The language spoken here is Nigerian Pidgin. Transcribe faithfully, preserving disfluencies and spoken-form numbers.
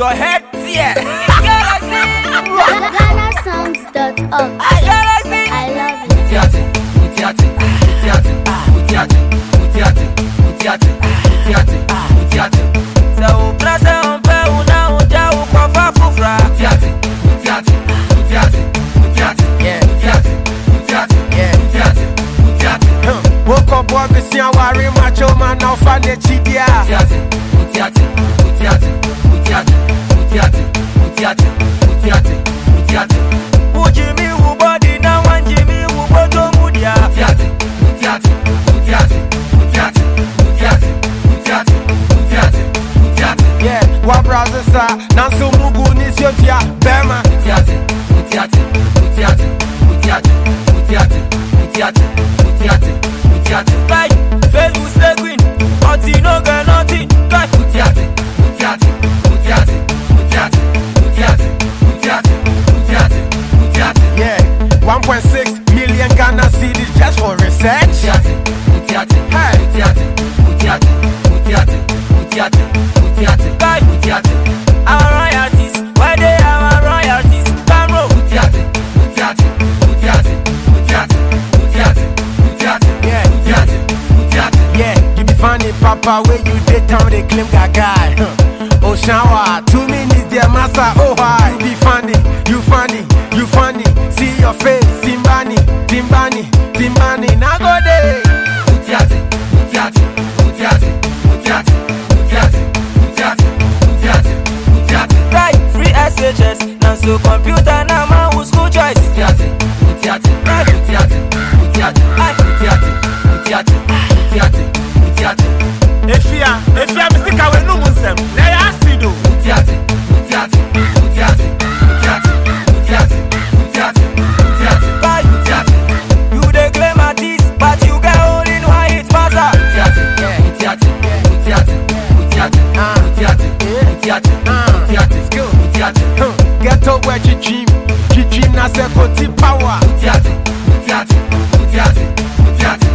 your head here. Ghana songs dot org. I love it. Utiati, utiati, utiati, utiati, utiati, utiati, utiati, utiati. Se o prese on pe una unja u kofa fufra. Utiati, utiati, utiati, utiati, utiati, utiati, utiati, utiati. Woke up, boy, be seeing worry macho man now find the chidia. Utiati, utiati, utiati, utiati, utiati, utiati, utiati, utiati. Ujimi u body na wanjimi u boto mudia. Utiati, utiati, utiati, utiati, utiati, utiati, utiati, utiati. Yeah, what brother sa nanso mugu ni siotia bema. Utiati, utiati, utiati, utiati, utiati, utiati, utiati, utiati. Kai, felu slay queen, oti no get nothing. Kai, Utiati, utiati, utiati, utiati, utiati, utiati, utiati, utiati. Yeah, one point six million Ghana cedis just for research. Utiati, utiati, Hey. utiati, utiati, utiati, utiati, utiati, Kai, utiati, our royalties, why they our royalties? Come roll. utiati, utiati, utiati, utiati, utiati, utiati, Yeah. utiati, utiati. Yeah, you be funny, Papa, where you did town, they claim gaga. Huh. Oh, shower, two minutes, dear master, oh, hi. You be funny, you funny, you funny. See your face, Timbani, Timbani, Timbani, now go there. Utiati, utiati, utiati, utiati, utiati, utiati, utiati, utiati. Kai, free S H S, now so computer na ma who school choice. Utiati, utiati, utiati, utiati, utiati, utiati, utiati, utiati. Efia, Efia, Mistika, we no munsem. Let us see do. Utiati, utiati, utiati, utiati, utiati, utiati, utiati, Kai, utiati. you dey claim artist, but you get only one hit master. Utiati, utiati, utiati, utiati, Ah. utiati, Yeah. utiati, Ah. utiati, Let's go. utiati. Huh. Get up where you dream, you dream, na se koti power. Utiati, utiati, utiati, utiati,